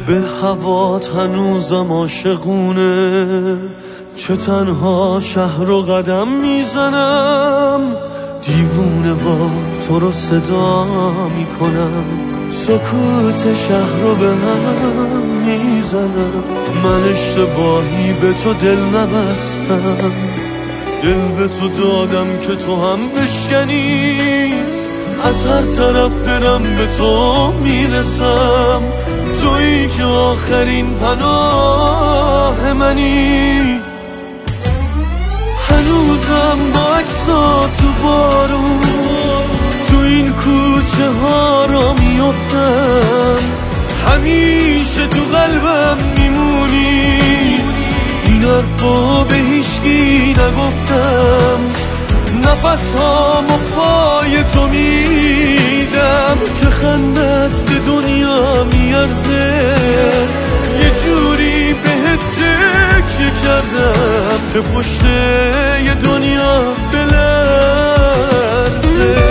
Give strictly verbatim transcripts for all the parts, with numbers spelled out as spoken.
به هوات هنوزم عاشقونه، چه تنها شهر و قدم میزنم، دیوونه با تو رو صدا میکنم، سکوت شهر رو به هم میزنم. من اشتباهی به تو دل نبستم، دل به تو دادم که تو هم بشکنی، از هر طرف برم به تو میرسم، تویی که آخرین پناه منی. هنوزم با عکسات تو بارون تو این کوچه ها را میافتم، همیشه تو قلبم میمونی، این حرفا به هیچکی نگفتم، نفس هامو پای تو میدم که خندت به دنیا میارزه، یه جوری بهت تکیه کردم که پشت یه دنیا بلرزه.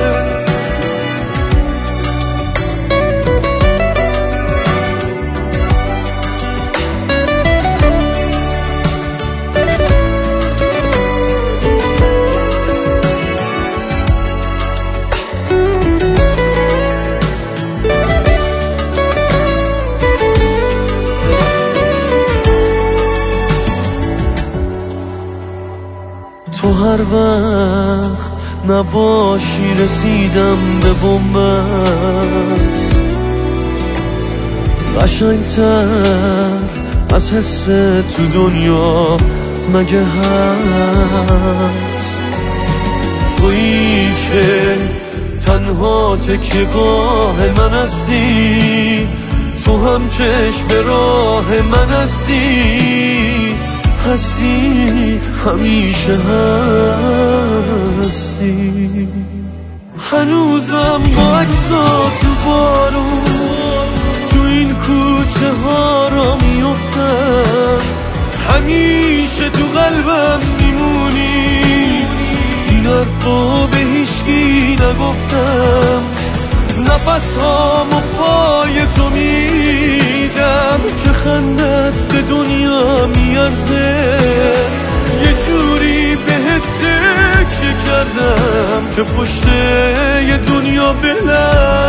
تو هر وقت نباشی رسیدم به بنبست، قشنگتر از حس تو دنیا مگه هست؟ تویی که تنها تکیه‌گاه من هستی، تو هم چشم به راه من هستی، هستی همیشه هستی. هنوزم با عکسات تو بارون تو این کوچه ها را میافتم، همیشه تو قلبم میمونی، این حرفا به هیچکی نگفتم، نفس هامو پای تو میدم که خندت به دنیا میارزه، یه جوری بهت تکیه کردم که پشت یه دنیا بلرزه.